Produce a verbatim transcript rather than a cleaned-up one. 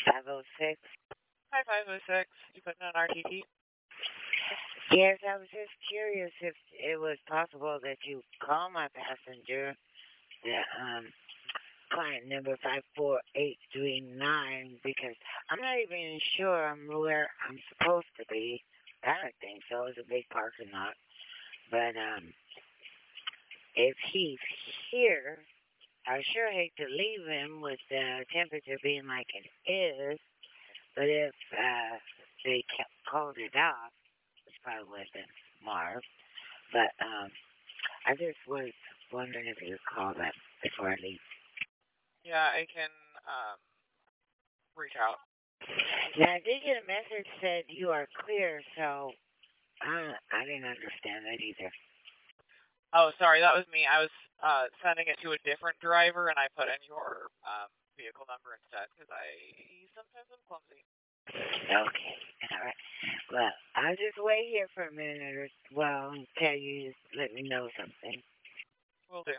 five oh six. Hi, five oh six. You putting on R T T? Yes, I was just curious if it was possible that you call my passenger, the um, client number five four eight three nine, because I'm not even sure I'm where I'm supposed to be. I don't think so. It's a big parking lot. But um, if he's here, I sure hate to leave him with the temperature being like it is. But if uh, they kept, called it off, it's probably would have been Marv. But um, I just was wondering if you could call them before I leave. Yeah, I can um reach out. Now, I did get a message said you are clear, so I, I didn't understand that either. Oh, sorry, that was me. I was uh sending it to a different driver, and I put in your um vehicle number instead because I sometimes am clumsy. Okay, all right. Well, I'll just wait here for a minute or well until you let me know something. Will do.